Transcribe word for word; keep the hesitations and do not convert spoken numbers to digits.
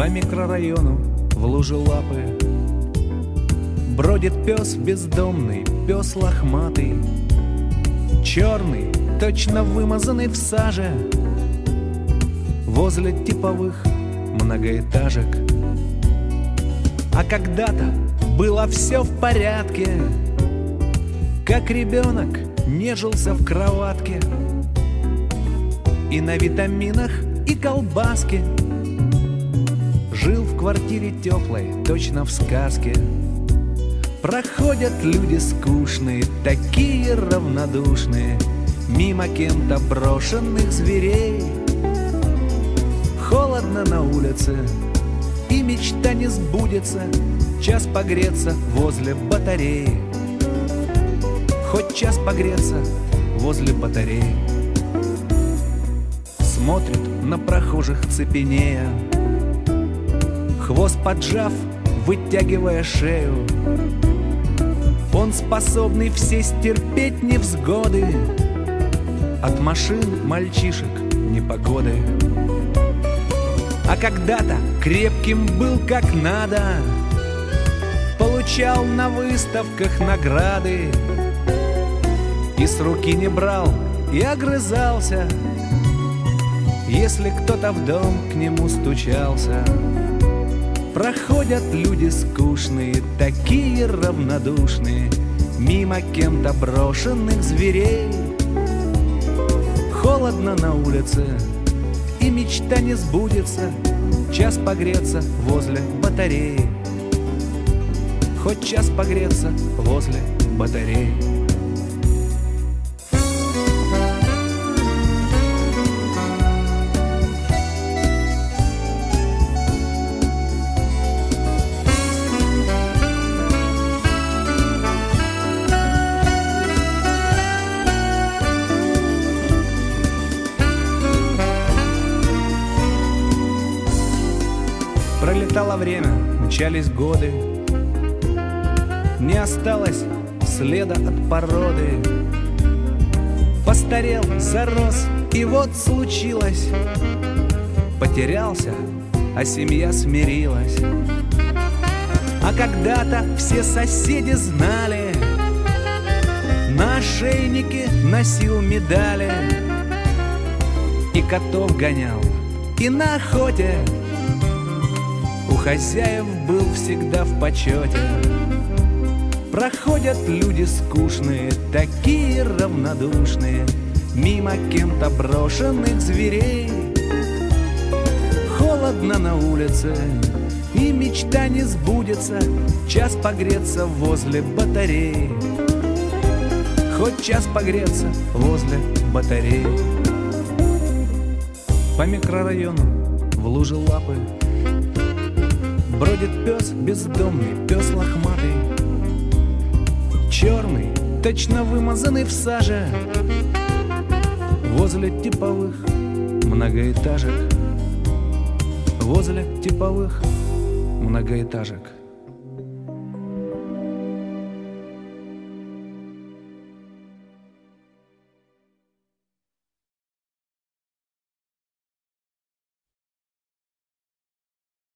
микрорайону в луже лапы бродит пес бездомный, пес лохматый, черный, точно вымазанный в саже, возле типовых многоэтажек. А когда-то было все в порядке, как ребенок нежился в кроватке и на витаминах и колбаске жил в квартире теплой, точно в сказке. Проходят люди скучные, такие равнодушные, мимо кем-то брошенных зверей. Холодно на улице, и мечта не сбудется, час погреться возле батареи. Хоть час погреться возле батареи. Смотрит на прохожих цепенея, хвост поджав, вытягивая шею. Он способный все стерпеть невзгоды, от машин, мальчишек, непогоды. А когда-то крепким был как надо, получал на выставках награды, и с руки не брал, и огрызался, если кто-то в дом к нему стучался. Проходят люди скучные, такие равнодушные, мимо кем-то брошенных зверей. Холодно на улице, и мечта не сбудется, час погреться возле батареи. Хоть час погреться возле батареи. Пролетало время, мчались годы, не осталось следа от породы. Постарел, зарос, и вот случилось, потерялся, а семья смирилась. А когда-то все соседи знали, на ошейнике носил медали, и котов гонял, и на охоте у хозяев был всегда в почете. Проходят люди скучные, такие равнодушные, мимо кем-то брошенных зверей. Холодно на улице, и мечта не сбудется, час погреться возле батареи. Хоть час погреться возле батареи. По микрорайону в луже лапы бродит пес бездомный, пес лохматый, черный, точно вымазанный в саже, возле типовых многоэтажек, возле типовых многоэтажек.